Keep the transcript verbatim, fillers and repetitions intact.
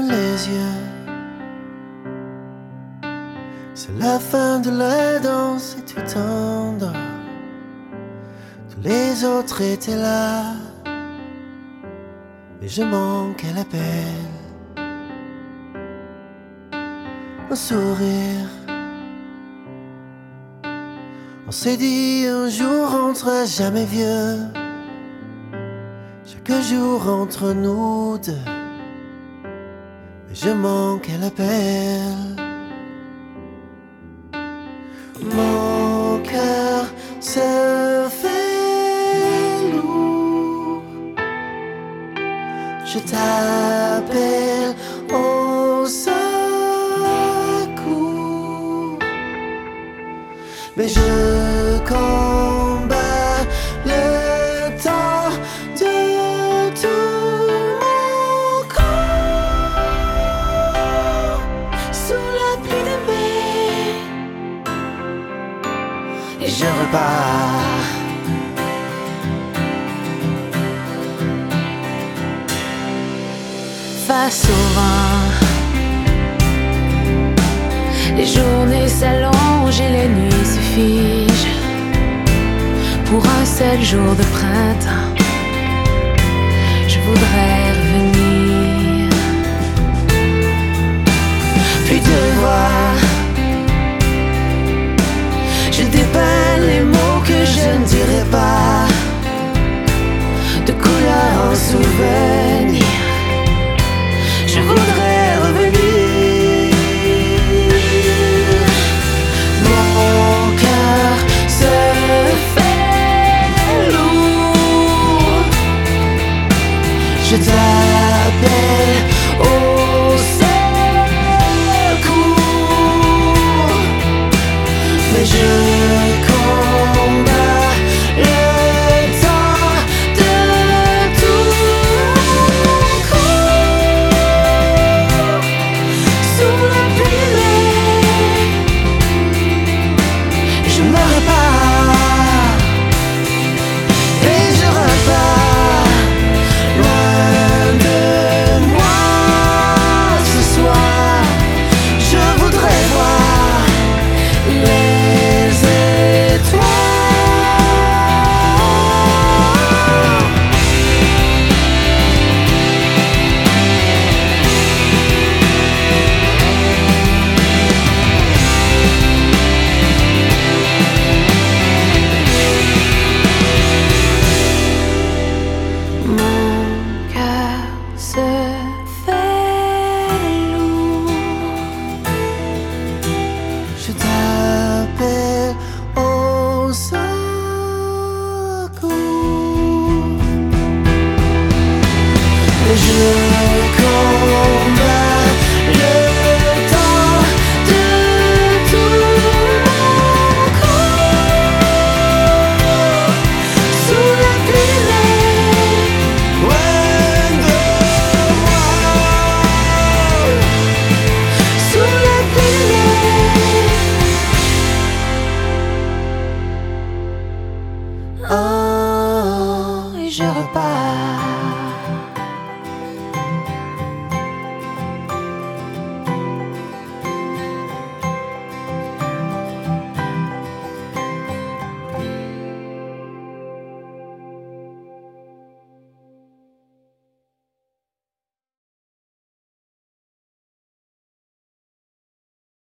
les yeux. C'est la fin de la danse et tu t'endors. Tous les autres étaient là, mais je manque à l'appel. Un sourire. On s'est dit un jour on sera jamais vieux. Chaque jour entre nous deux, mais je manque à l'appel. Mon cœur se fait lourd. Je t'appelle au secours, mais je combats le temps de tout mon corps sous la pluie de mai. Et je repars. Face au vent, les journées s'allongent et les nuits se figent. Pour un seul jour de printemps, je voudrais revenir. Plus de voix, je dépeins les mots que je ne dirai pas. De couleur en souvenir, je voudrais revenir. Mon cœur se fait lourd. Je t'appelle au secours, mais je combats le temps de tout mon corps sous la pluie. Je me répare et je repars loin de moi ce soir. Je voudrais voir les étoiles. Mon cœur se fait lourd. Je t'appelle au secours, mais je combats le temps de tout mon corps sous la pluie. Loin de moi, sous la pluie. Oh, et je repars.